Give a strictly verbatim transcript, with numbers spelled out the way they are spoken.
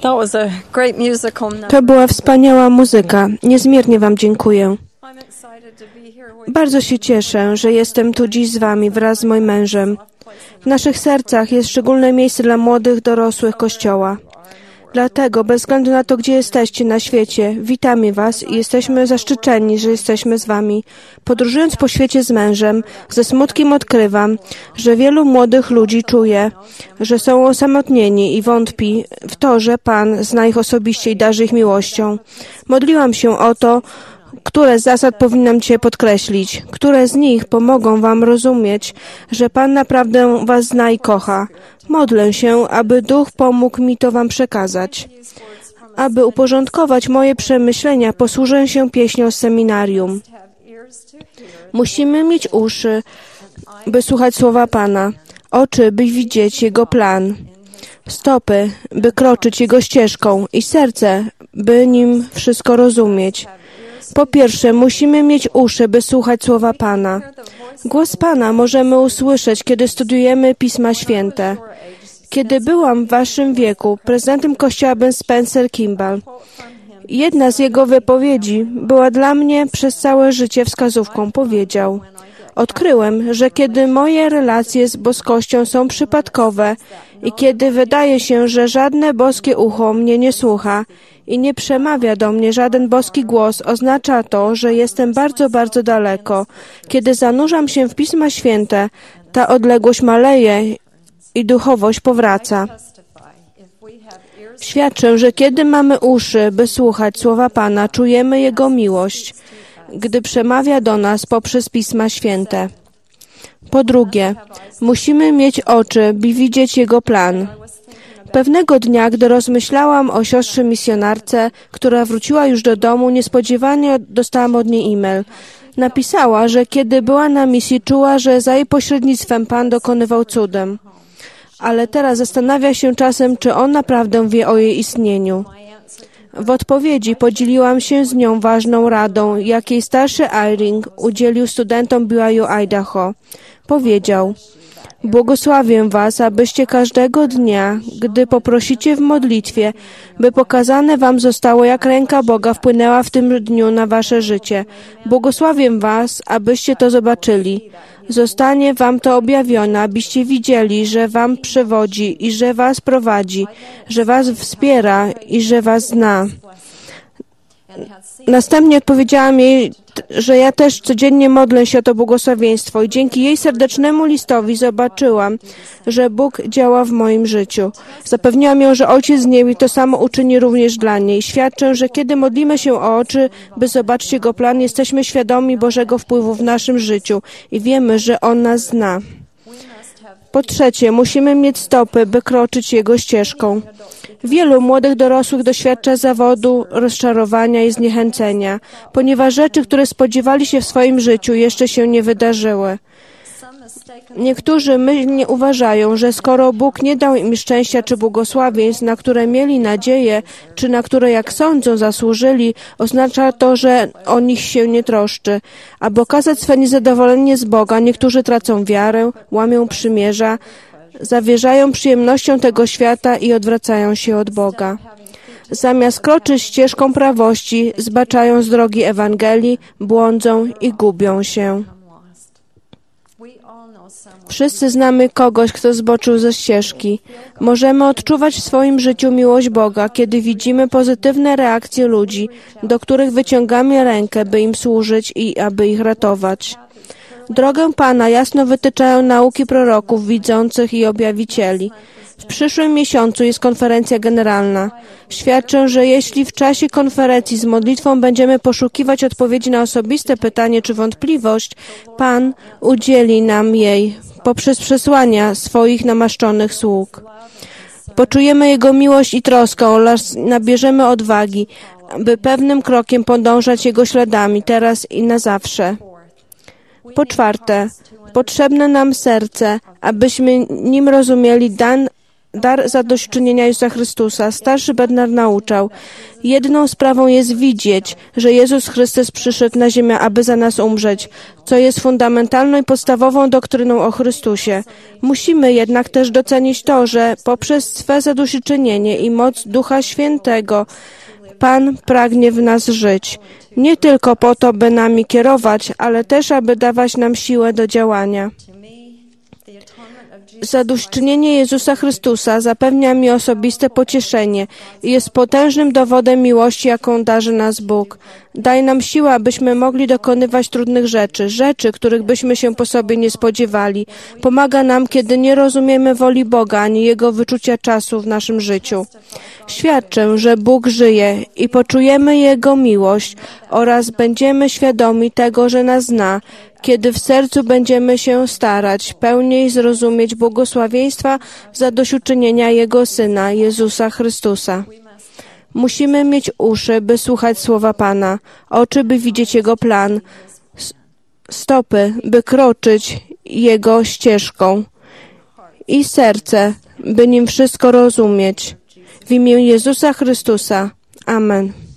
To była wspaniała muzyka. Niezmiernie Wam dziękuję. Bardzo się cieszę, że jestem tu dziś z Wami wraz z moim mężem. W naszych sercach jest szczególne miejsce dla młodych, dorosłych Kościoła. Dlatego, bez względu na to, gdzie jesteście na świecie, witamy Was i jesteśmy zaszczyceni, że jesteśmy z Wami. Podróżując po świecie z mężem, ze smutkiem odkrywam, że wielu młodych ludzi czuje, że są osamotnieni i wątpi w to, że Pan zna ich osobiście i darzy ich miłością. Modliłam się o to, które z zasad powinnam Cię podkreślić, które z nich pomogą Wam rozumieć, że Pan naprawdę Was zna i kocha. Modlę się, aby Duch pomógł mi to Wam przekazać. Aby uporządkować moje przemyślenia, posłużę się pieśnią z seminarium. Musimy mieć uszy, by słuchać słowa Pana, oczy, by widzieć Jego plan, stopy, by kroczyć Jego ścieżką i serce, by nim wszystko rozumieć. Po pierwsze, musimy mieć uszy, by słuchać słowa Pana. Głos Pana możemy usłyszeć, kiedy studiujemy Pisma Święte. Kiedy byłam w Waszym wieku, prezydentem Kościoła był Spencer Kimball. Jedna z jego wypowiedzi była dla mnie przez całe życie wskazówką. Powiedział: odkryłem, że kiedy moje relacje z boskością są przypadkowe i kiedy wydaje się, że żadne boskie ucho mnie nie słucha i nie przemawia do mnie żaden boski głos, oznacza to, że jestem bardzo, bardzo daleko. Kiedy zanurzam się w Pisma Święte, ta odległość maleje i duchowość powraca. Świadczę, że kiedy mamy uszy, by słuchać słowa Pana, czujemy Jego miłość, gdy przemawia do nas poprzez Pisma Święte. Po drugie, musimy mieć oczy, by widzieć Jego plan. Pewnego dnia, gdy rozmyślałam o siostrze misjonarce, która wróciła już do domu, niespodziewanie dostałam od niej e-mail. Napisała, że kiedy była na misji, czuła, że za jej pośrednictwem Pan dokonywał cudem. Ale teraz zastanawia się czasem, czy On naprawdę wie o jej istnieniu. W odpowiedzi podzieliłam się z nią ważną radą, jakiej starszy Eyring udzielił studentom B Y U Idaho. Powiedział: błogosławię Was, abyście każdego dnia, gdy poprosicie w modlitwie, by pokazane Wam zostało, jak ręka Boga wpłynęła w tym dniu na Wasze życie. Błogosławię Was, abyście to zobaczyli. Zostanie Wam to objawione, abyście widzieli, że Wam przewodzi i że Was prowadzi, że Was wspiera i że Was zna. Następnie odpowiedziałam jej, że ja też codziennie modlę się o to błogosławieństwo i dzięki jej serdecznemu listowi zobaczyłam, że Bóg działa w moim życiu. Zapewniłam ją, że Ojciec z nieba to samo uczyni również dla niej. Świadczę, że kiedy modlimy się o oczy, by zobaczyć Jego plan, jesteśmy świadomi Bożego wpływu w naszym życiu i wiemy, że On nas zna. Po trzecie, musimy mieć stopy, by kroczyć Jego ścieżką. Wielu młodych dorosłych doświadcza zawodu, rozczarowania i zniechęcenia, ponieważ rzeczy, które spodziewali się w swoim życiu, jeszcze się nie wydarzyły. Niektórzy mylnie uważają, że skoro Bóg nie dał im szczęścia czy błogosławieństw, na które mieli nadzieję, czy na które, jak sądzą, zasłużyli, oznacza to, że o nich się nie troszczy. Aby okazać swe niezadowolenie z Boga, niektórzy tracą wiarę, łamią przymierza, zawierzają przyjemnością tego świata i odwracają się od Boga. Zamiast kroczyć ścieżką prawości, zbaczają z drogi Ewangelii, błądzą i gubią się. Wszyscy znamy kogoś, kto zboczył ze ścieżki. Możemy odczuwać w swoim życiu miłość Boga, kiedy widzimy pozytywne reakcje ludzi, do których wyciągamy rękę, by im służyć i aby ich ratować. Drogę Pana jasno wytyczają nauki proroków, widzących i objawicieli. W przyszłym miesiącu jest konferencja generalna. Świadczę, że jeśli w czasie konferencji z modlitwą będziemy poszukiwać odpowiedzi na osobiste pytanie czy wątpliwość, Pan udzieli nam jej poprzez przesłania swoich namaszczonych sług. Poczujemy Jego miłość i troskę oraz nabierzemy odwagi, by pewnym krokiem podążać Jego śladami teraz i na zawsze. Po czwarte, potrzebne nam serce, abyśmy nim rozumieli dan dar zadośćuczynienia Jezusa Chrystusa. Starszy Bernard nauczał: jedną sprawą jest widzieć, że Jezus Chrystus przyszedł na ziemię, aby za nas umrzeć, co jest fundamentalną i podstawową doktryną o Chrystusie. Musimy jednak też docenić to, że poprzez swe zadośćuczynienie i moc Ducha Świętego Pan pragnie w nas żyć. Nie tylko po to, by nami kierować, ale też, aby dawać nam siłę do działania. Zadośćuczynienie Jezusa Chrystusa zapewnia mi osobiste pocieszenie i jest potężnym dowodem miłości, jaką darzy nas Bóg. Daj nam siłę, abyśmy mogli dokonywać trudnych rzeczy, rzeczy, których byśmy się po sobie nie spodziewali. Pomaga nam, kiedy nie rozumiemy woli Boga, ani Jego wyczucia czasu w naszym życiu. Świadczę, że Bóg żyje i poczujemy Jego miłość oraz będziemy świadomi tego, że nas zna, kiedy w sercu będziemy się starać pełniej zrozumieć błogosławieństwa zadośćuczynienia Jego Syna, Jezusa Chrystusa. Musimy mieć uszy, by słuchać słowa Pana, oczy, by widzieć Jego plan, stopy, by kroczyć Jego ścieżką i serce, by nim wszystko rozumieć. W imię Jezusa Chrystusa. Amen.